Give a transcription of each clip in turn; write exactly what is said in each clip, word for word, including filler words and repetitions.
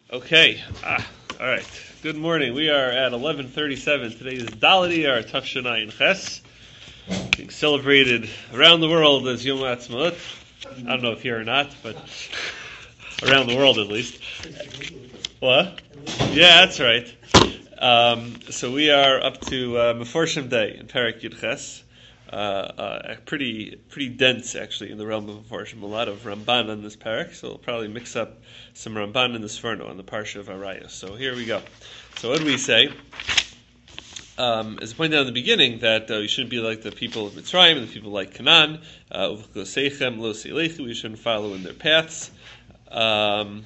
Okay. Ah, all right. Good morning. We are at eleven thirty-seven. Today is Daled Iyar Tafshanayin Ches, being celebrated around the world as Yom Ha'atzmaut. I don't know if here or not, but around the world at least. What? Yeah, that's right. Um, so we are up to uh, Meforshim Day in Perek Yud Ches. Uh, uh, pretty pretty dense, actually, in the realm of Meforshim. A lot of Ramban on this parak, so we'll probably mix up some Ramban in the Sforno on the Parsha of Arayos. So here we go. So what do we say? Um, as I pointed out in the beginning, that uh, we shouldn't be like the people of Mitzrayim and the people like Canaan. Uh, we shouldn't follow in their paths. Um,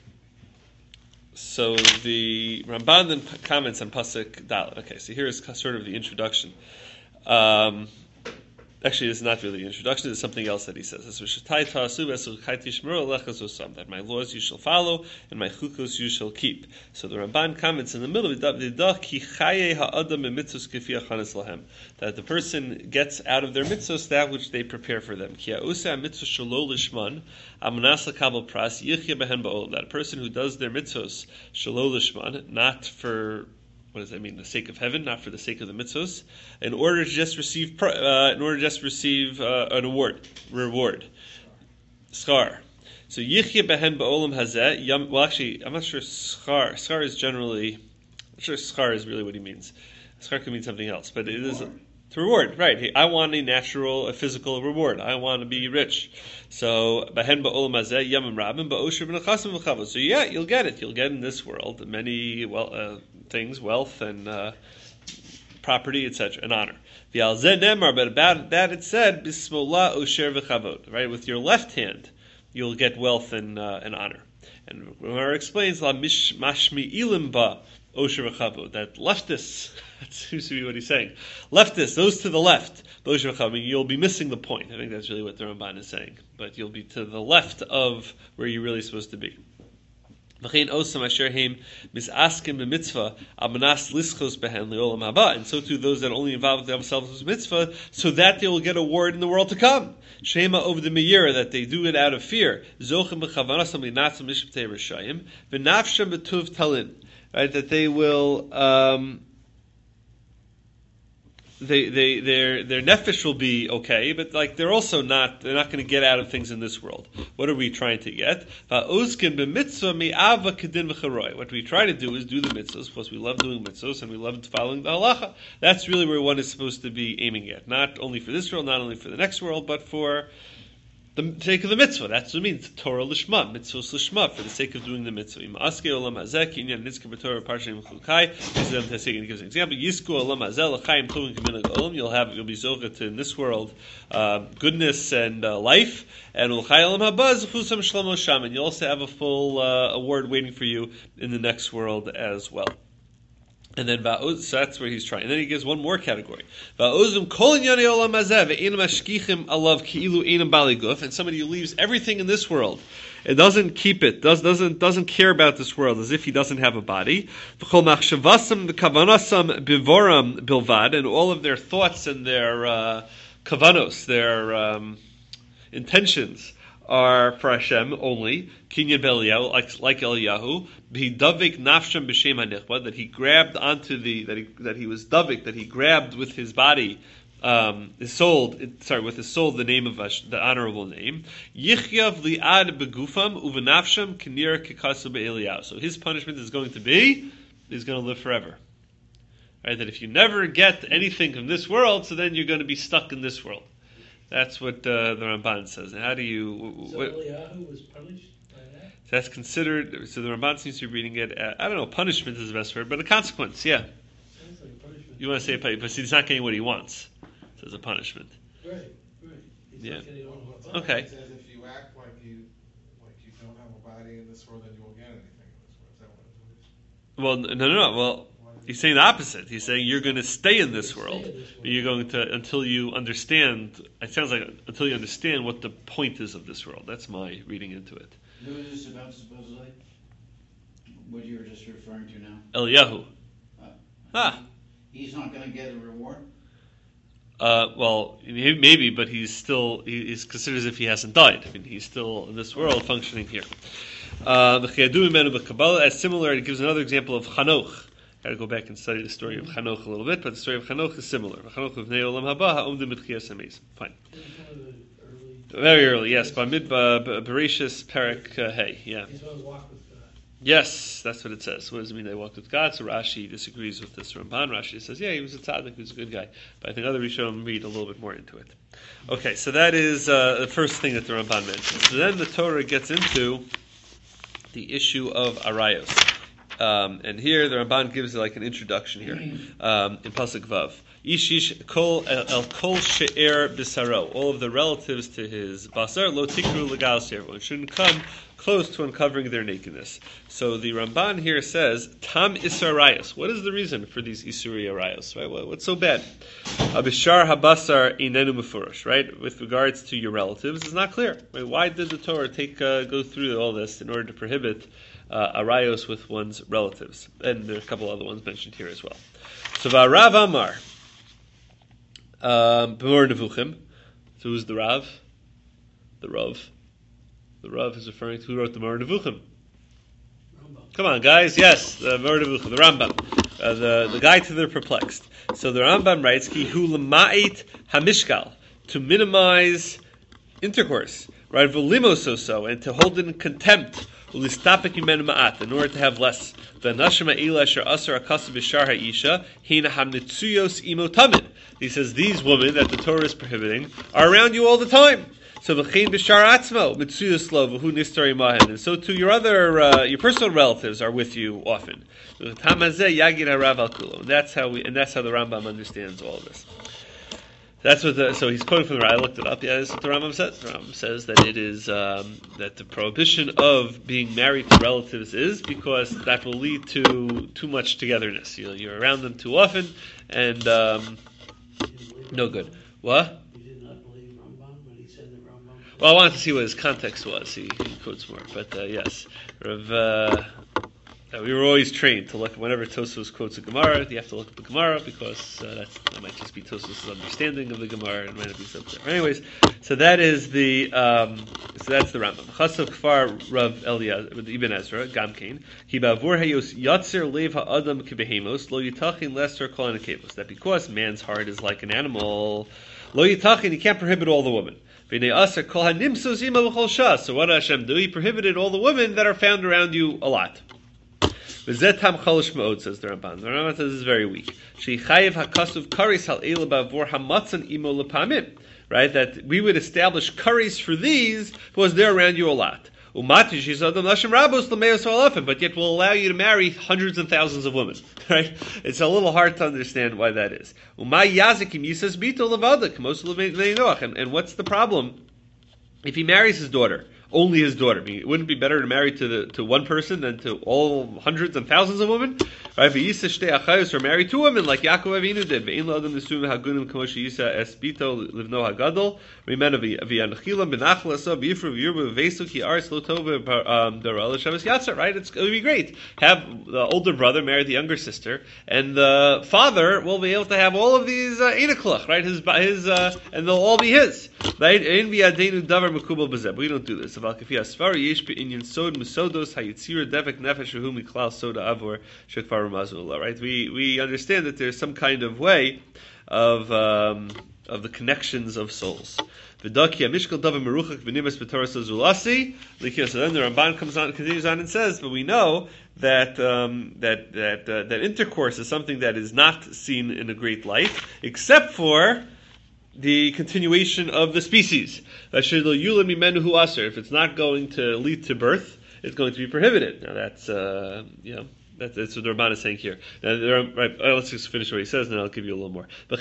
so the Ramban then comments on Pasuk Dalet. Okay, so here is sort of the introduction. Um, Actually, it's not really an introduction. It's something else that he says. That my laws you shall follow, and my chukos you shall keep. So the Ramban comments in the middle of it, that the person gets out of their mitzvos that which they prepare for them. That a person who does their mitzvos shalol lishman, not for what does that mean? The sake of heaven, not for the sake of the mitzvos, in order to just receive, uh, in order to just receive uh, an award, reward, schar. So yichye behen ba'olam hazeh. Yam. Well, actually, I'm not sure. Schar. Schar is generally. I'm not sure schar is really what he means. Schar could mean something else, but it is a, to reward, right? Hey, I want a natural, a physical reward. I want to be rich. So behen ba'olam hazeh yamim rabim ba'osher v'nechasim v'chavos. So yeah, you'll get it. You'll get in this world many well. Uh, things, wealth and uh, property, et cetera, and honor. But about that it said, Bismillah osher v'chavod. Right, with your left hand, you'll get wealth and uh, and honor. And Gemara explains, La mashmi ilim ba osher v'chavod. That leftists, that seems to be what he's saying. Leftists, those to the left, osher v'chavod. You'll be missing the point. I think that's really what the Ramban is saying. But you'll be to the left of where you're really supposed to be. And so too, those that only involve themselves with mitzvah, so that they will get a reward in the world to come. Shema over the meir, that they do it out of fear. Right, that they will. Um, They, they, their, their nefesh will be okay, but like they're also not, they're not going to get out of things in this world. What are we trying to get? What we try to do is do the mitzvahs, because we love doing mitzvahs and we love following the halacha. That's really where one is supposed to be aiming at. Not only for this world, not only for the next world, but for the sake of the mitzvah. That's what it means. Torah lishma, mitzvahs lishma, for the sake of doing the mitzvah. He gives an example. You'll have, you'll be zocha to in this world uh, goodness and uh, life, and you'll also have a full uh, award waiting for you in the next world as well. And then so that's where he's trying. And then he gives one more category. And somebody who leaves everything in this world, it doesn't keep it, does, doesn't doesn't care about this world, as if he doesn't have a body. And all of their thoughts and their uh, kavanos, their um, intentions, are for Hashem only. Kinyan Beliyahu, like like Eliyahu, he davik nafshem b'shem hanichba, that he grabbed onto the that he that he was davik, that he grabbed with his body, um, his soul. Sorry, with his soul, the name of Hashem, the honorable name. Yichyav li'ad begufam uvenafshem kinir kikasu be'Eliyahu. So his punishment is going to be, he's going to live forever. Right? That if you never get anything from this world, so then you're going to be stuck in this world. That's what uh, the Ramban says. And how do you? So what, Eliyahu was punished by that? That's considered. So the Ramban seems to be reading it. At, I don't know. Punishment is the best word, but a consequence. Yeah. Sounds like punishment. You want to say, but see, he's not getting what he wants. So it's a punishment. Right. Right. He's Yeah. not getting what he wants. Okay. It says if you act like you like you don't have a body in this world, then you won't get anything in this world. Is that what it is? Well, no, no, no. Well, he's saying the opposite. He's saying you're going to stay in this world. Stay in this world. You're going to until you understand. It sounds like until you understand what the point is of this world. That's my reading into it. Who is this about, supposedly? What you were just referring to now? Eliyahu. Uh, Ah. He's not going to get a reward? Uh, well, maybe, but he's still, he's considered as if he hasn't died. I mean, he's still in this world functioning here. Uh, the Chiyadu Mimenu b'Kabbalah, as similar, it gives another example of Chanoch. Got to go back and study the story of Chanoch a little bit, but the story of Chanoch is similar. Chanoch of Neo Olam Haba ha'omdim b'tchiyas hameis. Fine. It was one of the early. Very early, yes. Bamidbar Bereshis Perek uh, Hey. Yeah. He's on a walk with God. Yes, that's what it says. What does it mean they walked with God? So Rashi disagrees with this Ramban. Rashi says, yeah, he was a tzaddik, he was a good guy. But I think other Rishonim read a little bit more into it. Okay, so that is uh, the first thing that the Ramban mentions. So then the Torah gets into the issue of arayos. Um, and here the Ramban gives like an introduction here um, in Pasuk Vav. Ishish kol el kol she'er bisaro. All of the relatives to his basar lo tikru legal. Everyone shouldn't come close to uncovering their nakedness. So the Ramban here says tam isarayos. What is the reason for these isuri arayos? Right? What, what's so bad? Abishar habasar inenu mefurash. Right? With regards to your relatives, it's not clear. Right? Why did the Torah take uh, go through all this in order to prohibit uh, arayos with one's relatives? And there are a couple other ones mentioned here as well. So Rav Amar. Um, B'mor Nevuchim. So who's the Rav? The Rav. The Rav is referring to who wrote the B'mor Nevuchim. Rambam. Come on, guys. Yes, the B'mor Nevuchim, the Rambam, uh, the the guide to the perplexed. So the Rambam writes, "Ki hu lema'it hamishkal," to minimize intercourse, right? V'limoso so, and to hold it in contempt. Ulistapik imenu ma'at, in order to have less. V'nashim ha'ila asher asar akasu b'shar ha'isha hina hamnitzuyos imo tamid. He says these women that the Torah is prohibiting are around you all the time. So v'chein b'shar atzmo mitzuyos lo v'hu nistari mahen, and so too your other uh, your personal relatives are with you often. V'tamazeh yagid harav al kulo, and that's how we and that's how the Rambam understands all of this. That's what the, so he's quoting from the, I looked it up, yeah, that's what the Rambam says. The Rambam says that it is, um, that the prohibition of being married to relatives is because that will lead to too much togetherness. You know, you're around them too often, and, um, You didn't believe no Rambam? good. What? You did not believe Rambam when he said that Rambam. Well, I wanted to see what his context was. He, he quotes more, but, uh, yes. Rav, uh, Uh, we were always trained to look, whenever Tosfos quotes a Gemara, you have to look at the Gemara, because uh, that's, that might just be Tosfos' understanding of the Gemara, and might not be so clear. Anyways, so that is the, um, so that's the Rambam. Chasav Kfar Rav Eliezer, Ibn Ezra, Gamkein, Ki ba'avur hayos yatzer lev ha'adam kibehemos, lo yitachin lester kol anakevos. That because man's heart is like an animal, lo yitachin, he can't prohibit all the women. V'nei aser kol hanimsos ima v'chol shas. So what did Hashem do? He prohibited all the women that are found around you a lot. V'zetam cholish ma'od, says the Ramban. The Ramban says this is very weak. Shechayev hakasuv karis hal eila ba'avor hamatzan imo lepamim. Right, that we would establish karis for these because they're around you a lot. Umati shizadam lashim rabos l'meos ha'alafim, but yet will allow you to marry hundreds and thousands of women. Right, it's a little hard to understand why that is. Umay yazikim yisas bito levadik most l'vei noach, and what's the problem if he marries his daughter? Only his daughter. I mean, it wouldn't be better to marry to the to one person than to all hundreds and thousands of women? Right? Or marry two women like Yaakov Avinu did. Right? It's, it would be great. Have the older brother marry the younger sister, and the father will be able to have all of these uh, einaklach, right? His his uh, and they'll all be his. Right? We don't do this. Right? We, we understand that there's some kind of way of um, of the connections of souls. So then the Ramban comes on, continues on and says, but we know that um, that that uh, that intercourse is something that is not seen in a great light, except for the continuation of the species. If it's not going to lead to birth, it's going to be prohibited. Now that's, uh, you know, that's, that's what the Ramban is saying here. Now, there are, right, let's just finish what he says, and then I'll give you a little more. And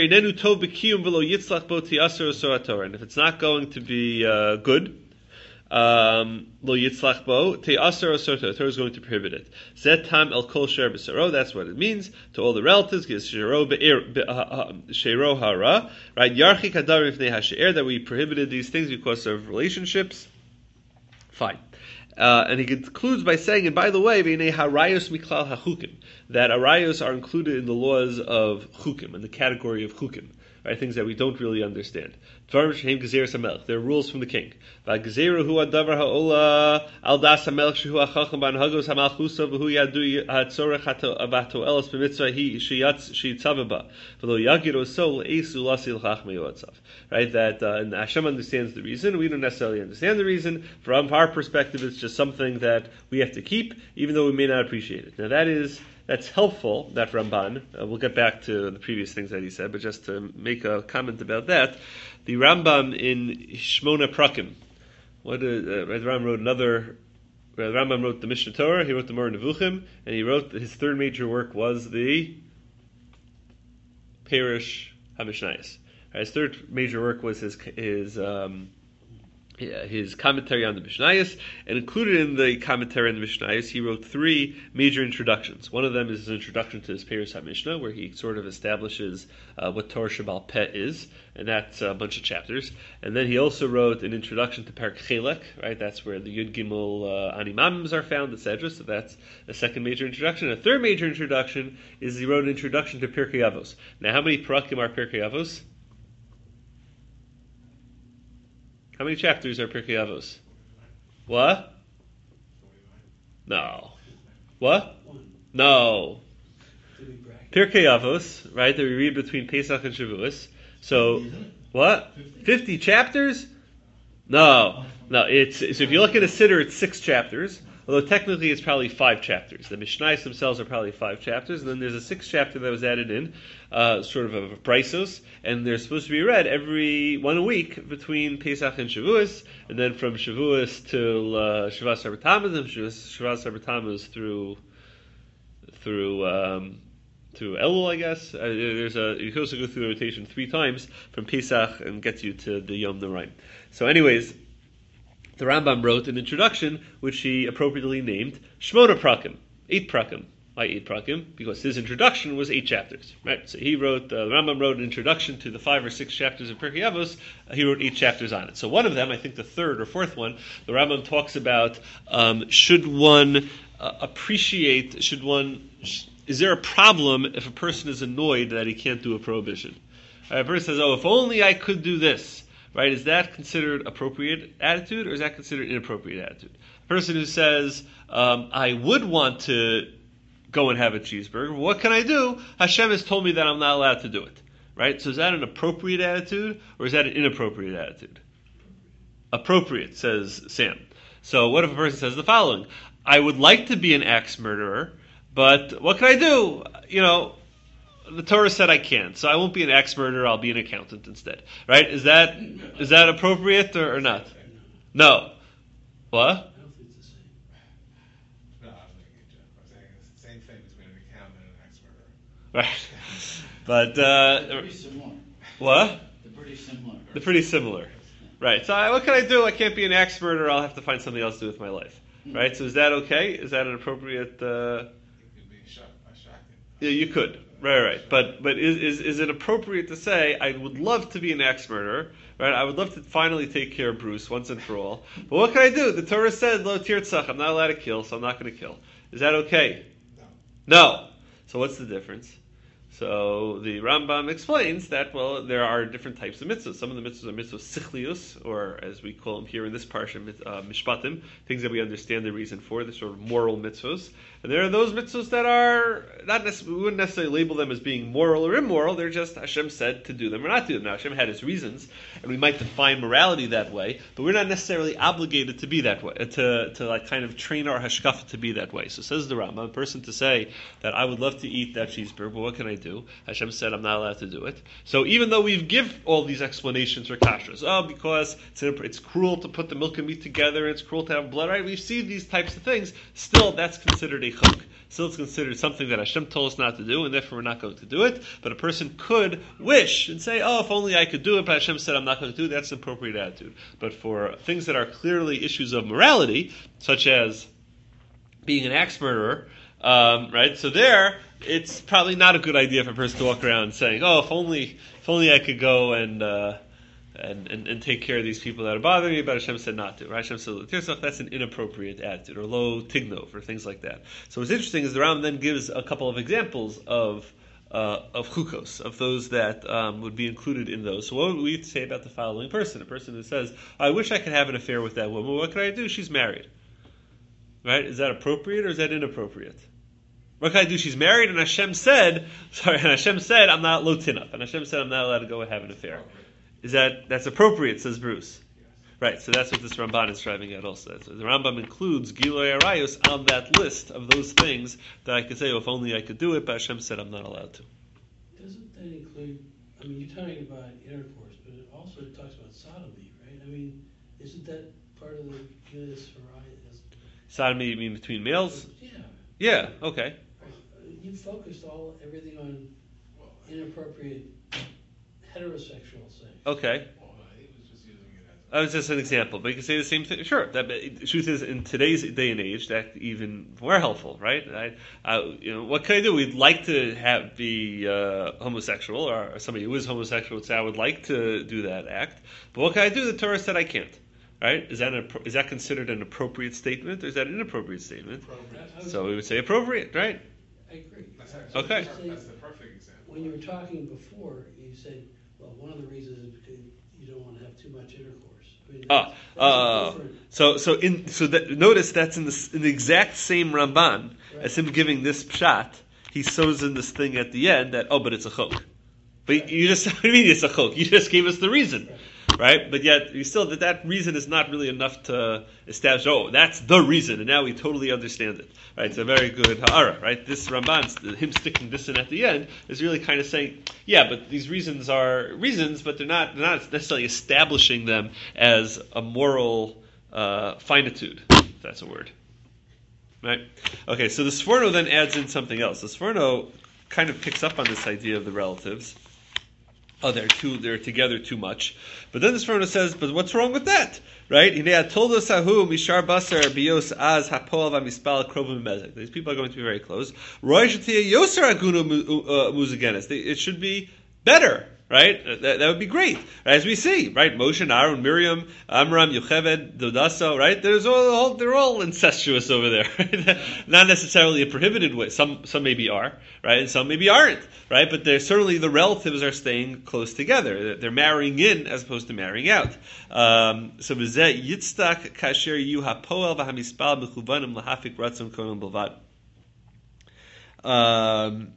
if it's not going to be uh, good, um, lo yitzlach bo te'aser osoto. The Torah is going to prohibit it. Zet tam el kol sher b'saro. That's what it means to all the relatives. Shero shero hara. Right? Yarchik hadar ifnei hashe'er, that we prohibited these things because of relationships. Fine. Uh, and he concludes by saying, and by the way, v'nei harayos miklal hachukim, that arayos are included in the laws of chukim, in the category of chukim. Right, things that we don't really understand. There are rules from the king. Right, that uh, and Hashem understands the reason. We don't necessarily understand the reason. From our perspective, it's just something that we have to keep, even though we may not appreciate it. Now that is that's helpful. That Ramban. Uh, we'll get back to the previous things that he said, but just to make a comment about that. The Rambam in Shmona Prakim, what uh, uh, the Rambam wrote another. Uh, the Rambam wrote the Mishnah Torah. He wrote the Moreh Nevuchim, and he wrote his third major work was the Perush HaMishnayos. His third major work was his his um, his commentary on the Mishnayos, and included in the commentary on the Mishnayos, he wrote three major introductions. One of them is his introduction to his Perush HaMishnah, where he sort of establishes uh, what Torah Sheba'al Peh is, and that's a bunch of chapters. And then he also wrote an introduction to Perek Chelek, right? That's where the Yud Gimel uh, Animams are found, et cetera. So that's the second major introduction. A third major introduction is he wrote an introduction to Pirkei Avos. Now, how many Parakim are Pirkei Avos? How many chapters are Pirkei Avos? What? No. What? One. No. Did we bracket? Pirkei Avos, right, that we read between Pesach and Shavuos. So, what? fifty chapters? No. No, it's, so if you look at a Siddur, it's six chapters. Although technically it's probably five chapters. The Mishnayos themselves are probably five chapters, and then there's a sixth chapter that was added in, uh, sort of a Brisos, and they're supposed to be read every one a week between Pesach and Shavuos, and then from Shavuos till uh, Shavas Arba Tammuz, and Shavas Arba Tammuz through through um, through Elul, I guess. Uh, there's a you can also go through the rotation three times from Pesach and get you to the Yom Noraim. So, anyways. The Rambam wrote an introduction, which he appropriately named Shmona Prakim, eight Prakim. Why eight Prakim? Because his introduction was eight chapters, right? So he wrote, uh, the Rambam wrote an introduction to the five or six chapters of Pirkei Avos. Uh, he wrote eight chapters on it. So one of them, I think the third or fourth one, the Rambam talks about um, should one uh, appreciate, should one, sh- is there a problem if a person is annoyed that he can't do a prohibition? Uh, a person says, oh, if only I could do this. Right? Is that considered appropriate attitude, or is that considered inappropriate attitude? A person who says, um, I would want to go and have a cheeseburger, what can I do? Hashem has told me that I'm not allowed to do it. Right? So is that an appropriate attitude, or is that an inappropriate attitude? Appropriate, says Sam. So what if a person says the following? I would like to be an axe murderer, but what can I do? You know, the Torah said I can't, so I won't be an axe murderer. I'll be an accountant instead. Right? Is that is that appropriate or, or not? No. What? I don't think it's the same. No, I'm thinking, Jeff. I'm saying it's the same thing between an accountant and an ex murderer. Right. But uh, They're pretty similar. what? They're pretty similar. They're pretty similar. Right. So I, what can I do? I can't be an axe murderer. I'll have to find something else to do with my life. Right. So is that okay? Is that an appropriate? Uh, It could be a shock, a shocking. yeah, you could. Right, right. But but is, is is it appropriate to say I would love to be an axe murderer? Right. I would love to finally take care of Bruce once and for all. But what can I do? The Torah said lo tirtzach. I'm not allowed to kill, so I'm not going to kill. Is that okay? No. No. So what's the difference? So the Rambam explains that, well, there are different types of mitzvahs. Some of the mitzvahs are mitzvahs sichlius, or as we call them here in this parsha, uh, mishpatim, things that we understand the reason for, the sort of moral mitzvahs. And there are those mitzvahs that are, not necessarily, we wouldn't necessarily label them as being moral or immoral, they're just Hashem said to do them or not do them. Now Hashem had his reasons, and we might define morality that way, but we're not necessarily obligated to be that way, to, to like kind of train our hashkafa to be that way. So says the Rambam, a person to say that I would love to eat that cheeseburger, but what can I do? Do. Hashem said I'm not allowed to do it. So even though we've give all these explanations for kashrus, oh, because it's, it's cruel to put the milk and meat together, and it's cruel to have blood, right? We see these types of things. Still, that's considered a chuk. Still, it's considered something that Hashem told us not to do, and therefore we're not going to do it. But a person could wish and say, oh, if only I could do it, but Hashem said I'm not going to do it. That's an appropriate attitude. But for things that are clearly issues of morality, such as being an axe murderer, um, right? So there, it's probably not a good idea for a person to walk around saying, "Oh, if only, if only I could go and uh, and, and and take care of these people that are bothering me." But Hashem said not to. Right? Hashem said, "That's an inappropriate attitude," or "lo tigno" for things like that. So what's interesting is the Rambam then gives a couple of examples of uh, of chukos, of those that um, would be included in those. So what would we say about the following person? A person who says, I wish I could have an affair with that woman. What can I do? She's married. Right? Is that appropriate or is that inappropriate? What can I do? She's married, and Hashem said, sorry, and Hashem said, I'm not lotinaf, and Hashem said, I'm not allowed to go and have an affair. Is that, that's appropriate, says Bruce. Right, so that's what this Ramban is driving at also. So the Rambam includes Giloy Arayos on that list of those things that I could say, oh, if only I could do it, but Hashem said I'm not allowed to. Doesn't that include, I mean, you're talking about intercourse, but it also talks about sodomy, right? I mean, isn't that part of the Gileas Arayos? Sodomy, you mean between males? Yeah. Yeah, okay. You focused all everything on inappropriate heterosexual sex. Okay. Well, no, he was just using it as That was just an example, but you can say the same thing. Sure. That, the truth is, in today's day and age, that's even more helpful, right? I, I, you know, what can I do? We'd like to have be uh, homosexual, or somebody who is homosexual would say, I would like to do that act, but what can I do? The Torah said I can't. Right? Is that an, is that considered an appropriate statement, or is that an inappropriate statement? appropriate. So we would say appropriate, right? I agree. That's actually Okay. the per- that's the perfect example. When you were talking before, you said, well, one of the reasons is because you don't want to have too much intercourse. I mean, Ah, that's- that's uh, different. so so in so that notice that's in the in the exact same Ramban Right. as him giving this pshat. He sews in this thing at the end that oh, but it's a chok. But you just what do you mean it's a chok? You just gave us the reason. Right. Right, but yet you still that that reason is not really enough to establish. Oh, that's the reason, and now we totally understand it. Right, it's a very good ha'ara. Right, this Ramban, him sticking this in at the end, is really kind of saying, yeah, but these reasons are reasons, but they're not they're not necessarily establishing them as a moral uh, finitude. If that's a word. Right. Okay, so the Sforno then adds in something else. The Sforno kind of picks up on this idea of the relatives. Oh, they're too, they're together too much. But then the Sforno says, but what's wrong with that? Right? These people are going to be very close. It should be better. Right? That, that would be great. As we see, right? Moshe, Aaron, Miriam, Amram, Yocheved, Dodaso, right? There's all, they're all incestuous over there. Right? Not necessarily a prohibited way. Some, some maybe are, right? And some maybe aren't, right? But they're certainly the relatives are staying close together. They're marrying in as opposed to marrying out. Um, so, V'zeh yitztak kasher yu hapoel v'hamispal b'chuvanim lahafik ratzon konon b'lvad. Um,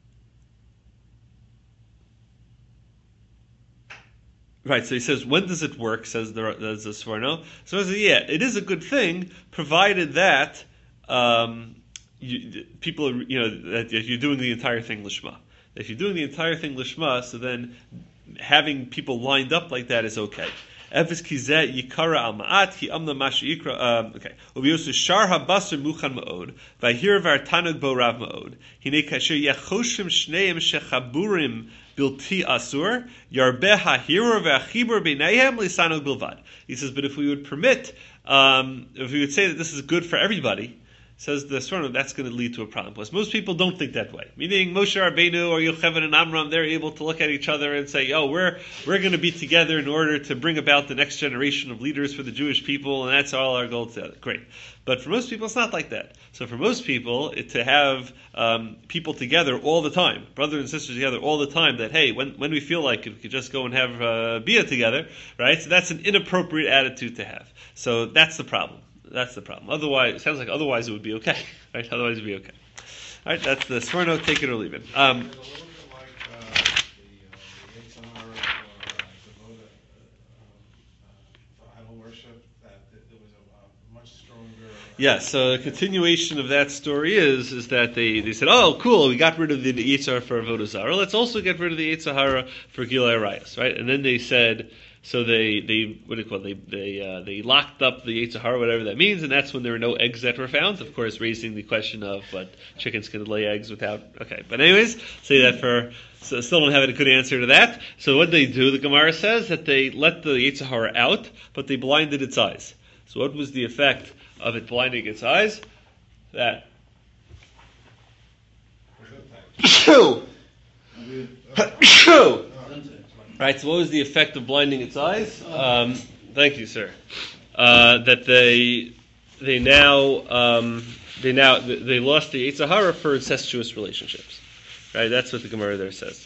Right, so he says, when does it work, says the, says the Sforno. So he says, yeah, it is a good thing, provided that um, you, people, are, you know, that you're doing the entire thing Lishma. If you're doing the entire thing Lishma, so then having people lined up like that is okay. Efes kizeh yikara al ma'at ki amna mash yikra. Okay. Ubiyusu shar habasar muchan ma'od v'ahir v'artanug bo rav ma'od hine kasher yachoshim shneim shechaburim bilti asur yarbeh ha'hirur v'achibur b'neihem lisanug bilvad. He says, but if we would permit, um, if we would say that this is good for everybody, says the Sforno, that's going to lead to a problem. Plus, most people don't think that way. Meaning, Moshe Rabbeinu or Yocheved and Amram, they're able to look at each other and say, "Oh, we're we're going to be together in order to bring about the next generation of leaders for the Jewish people, and that's all our goal together." Great. But for most people, it's not like that. So for most people, it, to have um, people together all the time, brothers and sisters together all the time, that, hey, when, when we feel like it, we could just go and have uh, bia together, right? So that's an inappropriate attitude to have. So that's the problem. That's the problem. Otherwise, it sounds like otherwise it would be okay, right? Otherwise it would be okay. All right, that's the Sforno. Take it or leave it. Um, It's a little bit like uh, the, uh, the Yetzer Hara for uh, devoted, uh, uh, for idol worship, that it, it was a, a much stronger. Uh, yeah. So the continuation of that story is is that they, they said, oh, cool, we got rid of the Yetzer Hara for Avodah Zarah. Let's also get rid of the Yetzer Hara for Gilui Arayos, right? And then they said. So they, they what do you call it? They they uh, they locked up the Yetzer Hara, whatever that means, and that's when there were no eggs that were found. Of course, raising the question of what chickens can lay eggs without. Okay, but anyways, say that for so still don't have a good answer to that. So what they do, the Gemara says that they let the Yetzer Hara out, but they blinded its eyes. So what was the effect of it blinding its eyes? That. Right, so what was the effect of blinding its eyes? Um, thank you, sir. Uh, that they they now um, they now they lost the Yetzer Hara for incestuous relationships. Right? That's what the Gemara there says.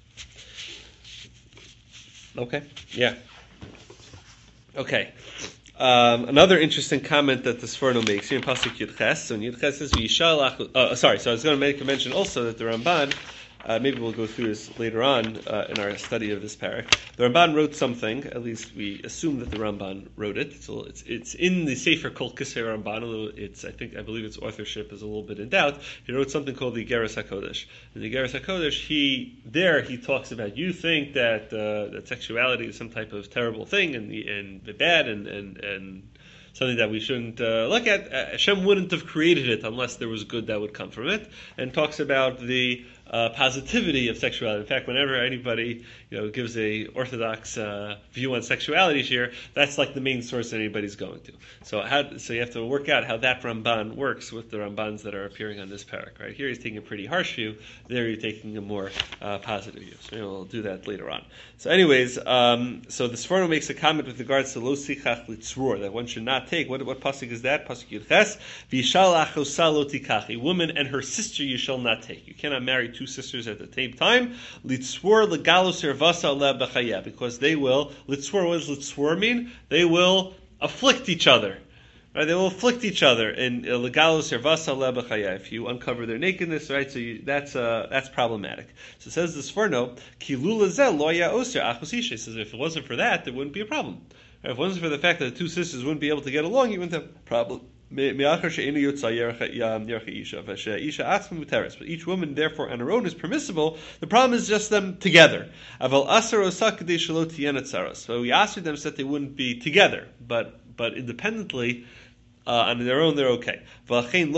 Okay. Yeah. Okay. Um, another interesting comment that the Sforno makes here in Pasuk Yud Ches. So in Yud Ches says, "V'yishalach." Uh, sorry. So I was going to make a mention also that the Ramban. Uh, maybe we'll go through this later on uh, in our study of this parak. The Ramban wrote something. At least we assume that the Ramban wrote it. So it's it's in the Sefer Kol Kisei Ramban. Although it's I think I believe its authorship is a little bit in doubt. He wrote something called the Geras Hakodesh. In the Geras Hakodesh, he there he talks about you think that uh, that sexuality is some type of terrible thing and the, and the bad and and and something that we shouldn't uh, look at. Uh, Hashem wouldn't have created it unless there was good that would come from it, and talks about the uh, positivity of sexuality. In fact, whenever anybody you know gives a orthodox uh, view on sexuality here, that's like the main source that anybody's going to. So how, so you have to work out how that Ramban works with the Rambans that are appearing on this parak. Right here, he's taking a pretty harsh view. There, you're taking a more uh, positive view. So you know, we'll do that later on. So, anyways, um, so the Sforno makes a comment with regards to lo sichach litzror, that one should not take. What what pasuk is that? Pasuk Yud Ches. V'yishal achosa lo tikach. A woman and her sister you shall not take. You cannot marry two sisters at the same time. Litzror legalos ervasa le b'chaya, because they will. Litzror, what does litzror mean? They will afflict each other. Right, they will afflict each other in legalos ervasa le b'chaya. If you uncover their nakedness, right, so you, that's uh, that's problematic. So it says this Sforno, kilula zel lo ya oser achos isha. Says if it wasn't for that, there wouldn't be a problem. If it wasn't for the fact that the two sisters wouldn't be able to get along, you wouldn't have a problem. But each woman, therefore, on her own is permissible. The problem is just them together. So we asked them so that they wouldn't be together, but but independently. Uh, on their own, they're okay. That's why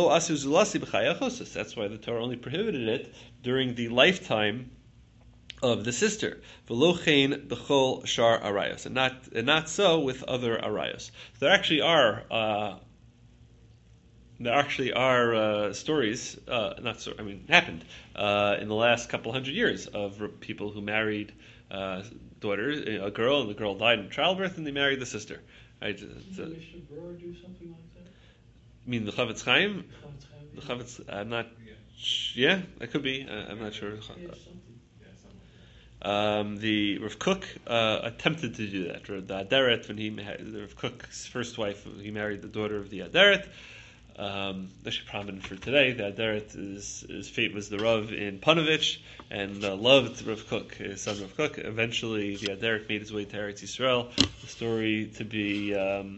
the Torah only prohibited it during the lifetime of the sister. And not and not so with other arayos. There actually are uh, there actually are uh, stories. Uh, not so. I mean, happened uh, in the last couple hundred years of people who married uh, daughters, a girl, and the girl died in childbirth, and they married the sister. Right? Did the Mishnah Berurah do something like that? I mean, the Chavetz Chaim? Chavetz Chaim, The yeah. Chavetz, I'm not, Yeah. yeah, it could be, uh, I'm not sure. Yeah, something. Yeah, something like Um, the Rav Kook uh, attempted to do that. Or the Aderet, when he had, the Rav Kook's first wife, he married the daughter of the Aderet. Um, actually prominent for today. The Aderet, is, his fate was the Rav in Panovich, and uh, loved Rav Kook, his son Rav Kook. Eventually, the Aderet made his way to Eretz Yisrael. The story to be um,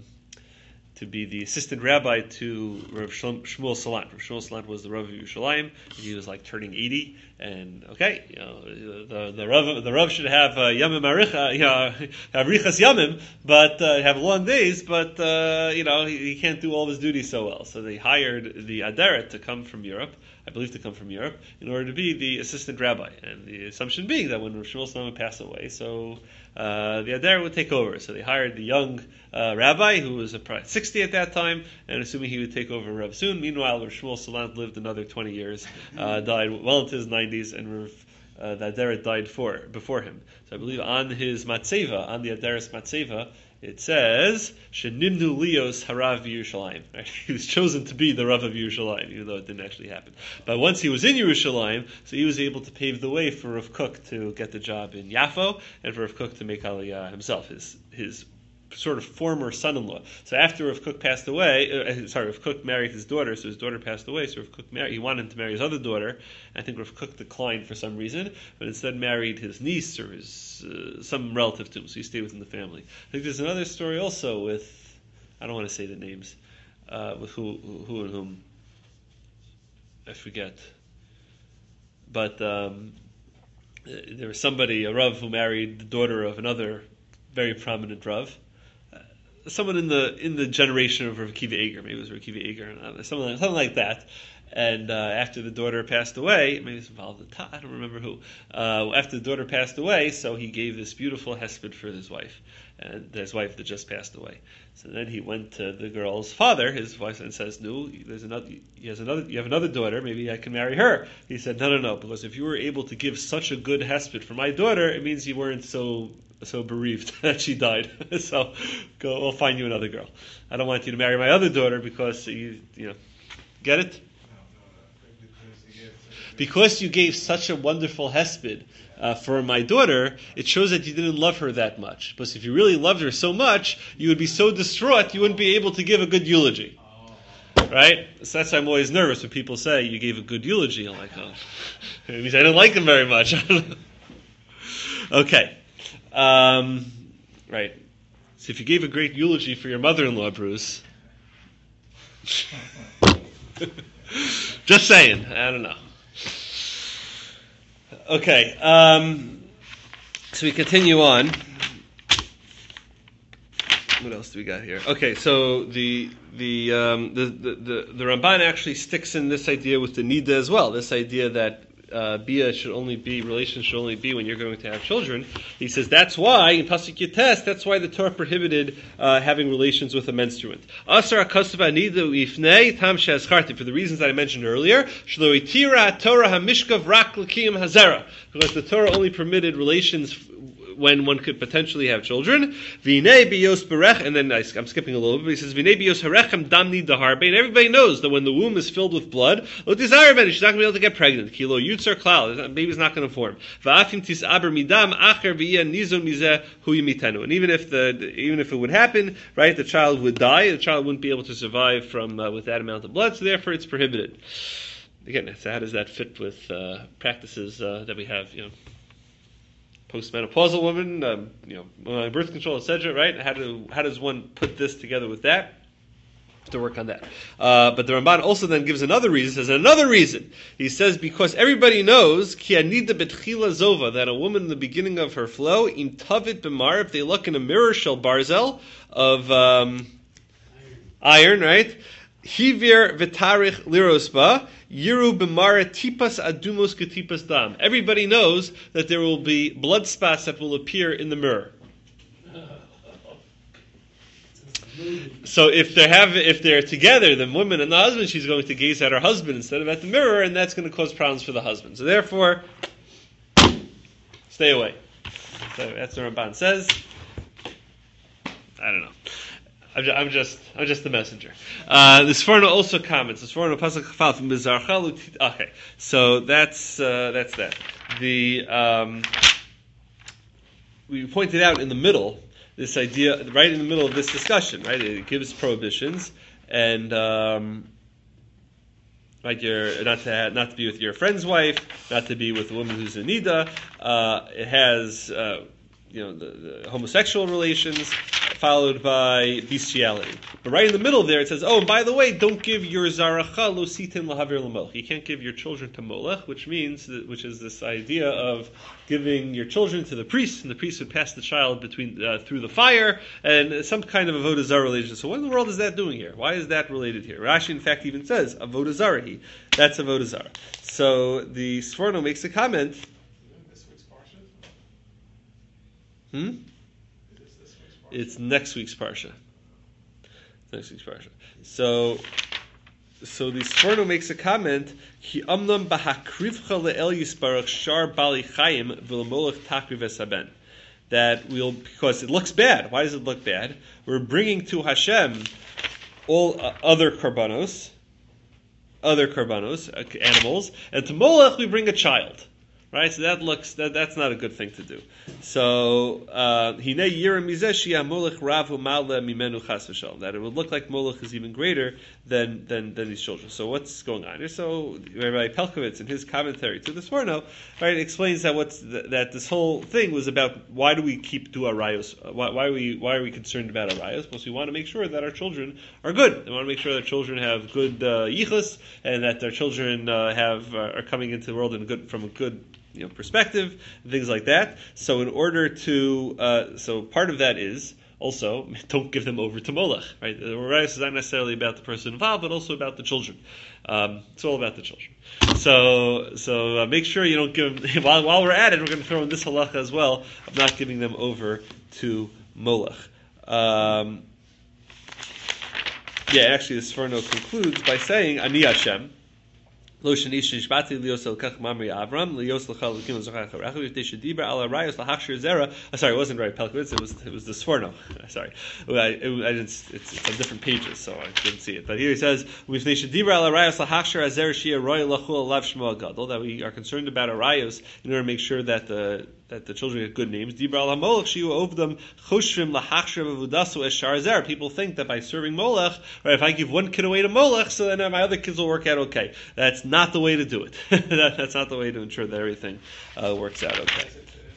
to be the assistant rabbi to Rav Shmuel Salant. Rav Shmuel Salant was the Rav of Yerushalayim. He was like turning eighty, and okay, you know, the the Rav the Rav should have uh, Yamim Aricha, you know, have Richas Yamim, but uh, have long days. But uh, you know, he, he can't do all of his duties so well. So they hired the Aderet to come from Europe, I believe to come from Europe, in order to be the assistant rabbi. And the assumption being that when Rav Shmuel Salant would pass away, so uh, the Aderet would take over. So they hired the young uh, rabbi who was about sixty at that time, and assuming he would take over Rav soon. Meanwhile, Rav Shmuel Salant lived another twenty years, uh, died well into his nineties, and Rav uh, the Aderet died for, before him. So I believe on his matzeva, on the Aderet's matzeva, it says, Shenimnu Lios Harav Yerushalayim. He was chosen to be the Rav of Yerushalayim, even though it didn't actually happen. But once he was in Yerushalayim, so he was able to pave the way for Rav Kook to get the job in Yafo, and for Rav Kook to make Aliyah himself, his his sort of former son-in-law. So after Rav Kook passed away, uh, sorry, Rav Kook married his daughter, so his daughter passed away, so Rav Kook married, he wanted to marry his other daughter. I think Rav Kook declined for some reason, but instead married his niece or his uh, some relative to him, so he stayed within the family. I think there's another story also with, I don't want to say the names, uh, with who, who and whom, I forget. But um, there was somebody, a Rav, who married the daughter of another very prominent Rav. Someone in the in the generation of Rav Akiva Eger, maybe it was Rav Akiva Eger, something like, something like that. And uh, after the daughter passed away, maybe it's involved in Ta, I don't remember who. Uh, after the daughter passed away, so he gave this beautiful hesped for his wife, and his wife that just passed away. So then he went to the girl's father, his wife, and says, "No, there's another. He has another. You have another daughter. Maybe I can marry her." He said, "No, no, no, because if you were able to give such a good hesped for my daughter, it means you weren't so." so bereaved that she died. So go, we'll find you another girl. I don't want you to marry my other daughter because you, you know, get it? No, no, no, because he gets because you gave such a wonderful hesped uh, for my daughter, it shows that you didn't love her that much. Because if you really loved her so much, you would be so distraught, you wouldn't be able to give a good eulogy. Right? So that's why I'm always nervous when people say, you gave a good eulogy. I'm like, oh, it means I didn't like him very much. Okay. Um, right. So if you gave a great eulogy for your mother-in-law, Bruce, just saying, I don't know. Okay, um, so we continue on. What else do we got here? Okay, so the the um, the, the the the Ramban actually sticks in this idea with the Nida as well. This idea that uh, Bia should only be, relations should only be when you're going to have children. He says that's why, in Pasuk Yates, that's why the Torah prohibited uh, having relations with a menstruant. Asar HaKosova Nida Uifnei Tam She'azcharti, for the reasons that I mentioned earlier, Shlo Itira Torah HaMishkav Rak L'Kiyam Hazera, because the Torah only permitted relations when one could potentially have children. V'nei biyos berech, and then I, I'm skipping a little bit, but he says, V'nei biyos harechem damni daharbe, and everybody knows that when the womb is filled with blood, lo tizar ben, she's not going to be able to get pregnant. Kilo yutzar klal, the baby's not going to form. V'afim tisaber midam acher v'yeh nizon mizeh hu yimitenu. And even if the, even if it would happen, right, the child would die, the child wouldn't be able to survive from, uh, with that amount of blood, so therefore it's prohibited. Again, so how does that fit with, uh, practices, uh, that we have, you know, postmenopausal woman, um, you know, birth control, et cetera. Right? How do how does one put this together with that? Have to work on that. Uh, but the Ramban also then gives another reason. Says another reason. He says because everybody knows ki anida betchila zova, that a woman in the beginning of her flow im tavit b'mar, if they look in a mirror shel barzel of um, iron, right? Hivir v'tarich lirosba. Yiru b'mara tipas adumos ketipas dam. Everybody knows that there will be blood spots that will appear in the mirror. So if they have, if they're together, the woman and the husband, she's going to gaze at her husband instead of at the mirror, and that's going to cause problems for the husband. So therefore, stay away. So that's what Ramban says. I don't know. I'm just, I'm just, I'm just the messenger. Uh, the Sforno also comments. The Sforno pasuk chafal from Mizarcha. Okay, so that's uh, that's that. The um, we pointed out in the middle this idea, right in the middle of this discussion, right? It gives prohibitions and um, like you're not to have, not to be with your friend's wife, not to be with a woman who's a nida. Uh, it has uh, you know the, the homosexual relations, followed by bestiality. But right in the middle there, it says, oh, and by the way, don't give your zaracha lo sitin lahavir l'molech. You can't give your children to molech, which means, that, which is this idea of giving your children to the priest, and the priest would pass the child between uh, through the fire, and some kind of avodah zarah relation. So what in the world is that doing here? Why is that related here? Rashi, in fact, even says, avodah zarah. That's avodah zarah. So the Sforno makes a comment. Hmm? It's next week's parsha. Next week's parsha. So, so the Sforno makes a comment. Ki amnam bahakrivcha le'el yisbarach shar bali chayim v'lemolech takriv esaben. That we'll, because it looks bad. Why does it look bad? We're bringing to Hashem all uh, other karbanos, other karbanos, uh, animals, and to Molech we bring a child. Right, so that looks that that's not a good thing to do. So hine yira mizeh sheyah molech ravu maleh mimenu chas v'shalom, that it would look like Molech is even greater than than than these children. So what's going on here? So Rabbi Pelkovitz in his commentary to the Sforno, right, explains that what's th- that this whole thing was about. Why do we keep do arayos? Why, why are we why are we concerned about arayos? Because we want to make sure that our children are good. We want to make sure that children have good uh, yichus, and that their children uh, have uh, are coming into the world in a good from a good you know, perspective, things like that. So in order to, uh, so part of that is also, don't give them over to Molech, right? The Rayos is not necessarily about the person involved, but also about the children. Um, it's all about the children. So, so uh, make sure you don't give them, while, while we're at it, we're going to throw in this halacha as well, of not giving them over to Molech. Um, yeah, actually the Sforno concludes by saying, Ani Hashem, Lo shanish shishbati lios el kach mamri Avram lios lechal lekim zochach harachu yitei shedibra al arayos lahachshir zera. Oh, sorry, it wasn't right Pelkowitz. It was it was the Sforno. Sorry, I, it, I didn't. It's, it's on different pages, so I didn't see it. But here he says yitei shedibra al arayos lahachshir zera shia roy lachul alav shmo gadol, that we are concerned about arayos in order to make sure that the that the children get good names. Dibra al hamolech shiu ovdam choshrim lahachshir v'vudasu es shar zera. People think that by serving molech, right? If I give one kid away to molech, so then my other kids will work out okay. That's not the way to do it. that, that's not the way to ensure that everything uh, works out okay.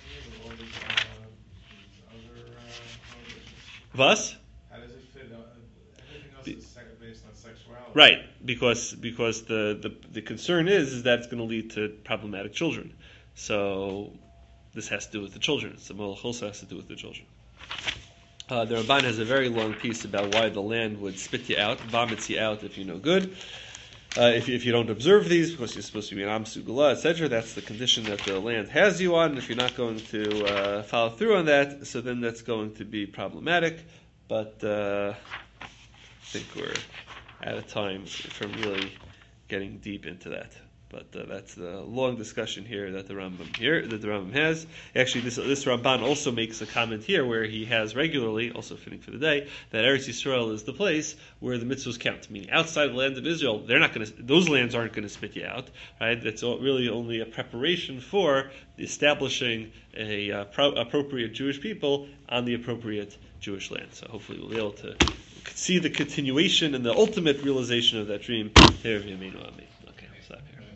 Was? How does it fit? Uh, everything else is sec- based on sexuality. Right, because because the, the, the concern is is that it's going to lead to problematic children. So this has to do with the children. So molech also has to do with the children. Uh, the Ramban has a very long piece about why the land would spit you out, vomits you out if you know good. Uh, if, if you don't observe these, because you're supposed to be an Am Sugula, et cetera, that's the condition that the land has you on. If you're not going to uh, follow through on that, so then that's going to be problematic. But uh, I think we're out of time from really getting deep into that. But uh, that's the long discussion here that the Rambam here that the Rambam has. Actually, this this Ramban also makes a comment here where he has regularly, also fitting for the day, that Eretz Yisrael is the place where the mitzvahs count. Meaning, outside the land of Israel, they're not going to; those lands aren't going to spit you out, right? That's all, really only a preparation for establishing a uh, pro- appropriate Jewish people on the appropriate Jewish land. So hopefully, we'll be able to see the continuation and the ultimate realization of that dream. Okay, I'll stop here.